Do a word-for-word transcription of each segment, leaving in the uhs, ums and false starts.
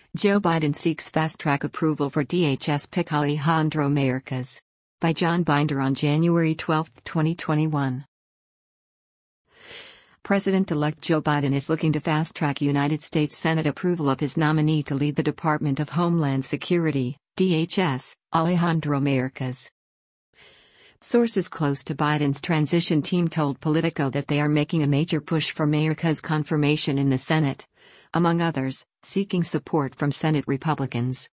Joe Biden seeks fast-track approval for D H S pick Alejandro Mayorkas. By John Binder on January twelfth, twenty twenty-one. President-elect Joe Biden is looking to fast-track United States Senate approval of his nominee to lead the Department of Homeland Security, D H S, Alejandro Mayorkas. Sources close to Biden's transition team told Politico that they are making a major push for Mayorkas' confirmation in the Senate, among others, seeking support from Senate Republicans.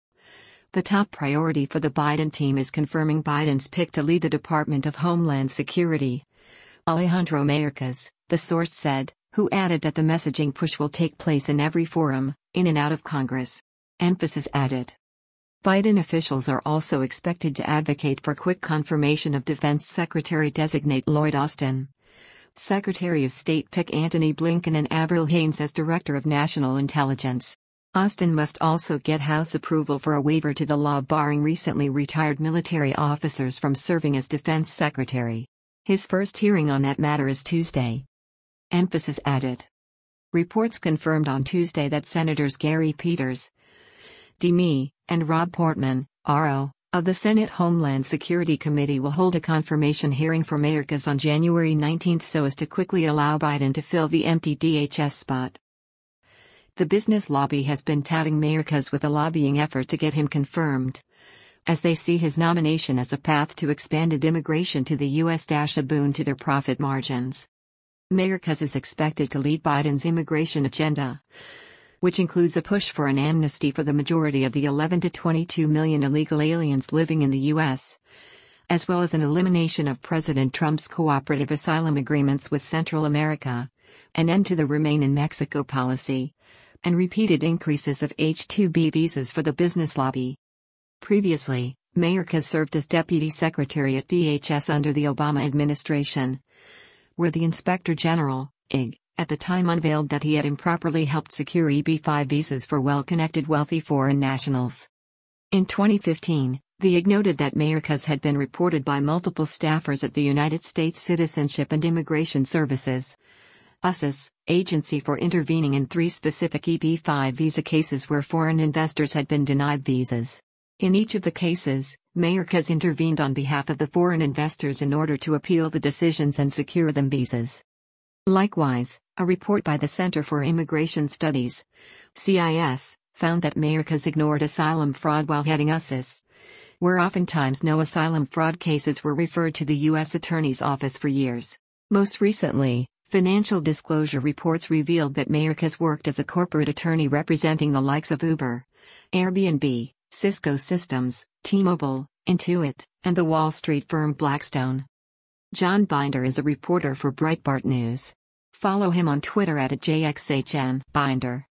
The top priority for the Biden team is confirming Biden's pick to lead the Department of Homeland Security, Alejandro Mayorkas, the source said, who added that the messaging push will take place in every forum, in and out of Congress. Emphasis added. Biden officials are also expected to advocate for quick confirmation of Defense Secretary-designate Lloyd Austin, Secretary of State pick Antony Blinken and Avril Haines as Director of National Intelligence. Austin must also get House approval for a waiver to the law barring recently retired military officers from serving as Defense Secretary. His first hearing on that matter is Tuesday. Emphasis added. Reports confirmed on Tuesday that Senators Gary Peters, D M E, and Rob Portman, R O, of the Senate Homeland Security Committee will hold a confirmation hearing for Mayorkas on January nineteenth so as to quickly allow Biden to fill the empty D H S spot. The business lobby has been touting Mayorkas with a lobbying effort to get him confirmed, as they see his nomination as a path to expanded immigration to the U S a boon to their profit margins. Mayorkas is expected to lead Biden's immigration agenda, which includes a push for an amnesty for the majority of the eleven to twenty-two million illegal aliens living in the U S, as well as an elimination of President Trump's cooperative asylum agreements with Central America, an end to the Remain in Mexico policy, and repeated increases of H two B visas for the business lobby. Previously, Mayorkas served as Deputy Secretary at D H S under the Obama administration, where the Inspector General, I G, at the time unveiled that he had improperly helped secure E B five visas for well-connected wealthy foreign nationals. In twenty fifteen, the I G noted that Mayorkas had been reported by multiple staffers at the United States Citizenship and Immigration Services, U S I S, agency for intervening in three specific E B five visa cases where foreign investors had been denied visas. In each of the cases, Mayorkas intervened on behalf of the foreign investors in order to appeal the decisions and secure them visas. Likewise, a report by the Center for Immigration Studies, C I S, found that Mayorkas ignored asylum fraud while heading U S I S, where oftentimes no asylum fraud cases were referred to the U S Attorney's Office for years. Most recently, financial disclosure reports revealed that Mayorkas worked as a corporate attorney representing the likes of Uber, Airbnb, Cisco Systems, T-Mobile, Intuit, and the Wall Street firm Blackstone. John Binder is a reporter for Breitbart News. Follow him on Twitter at J X H N Binder.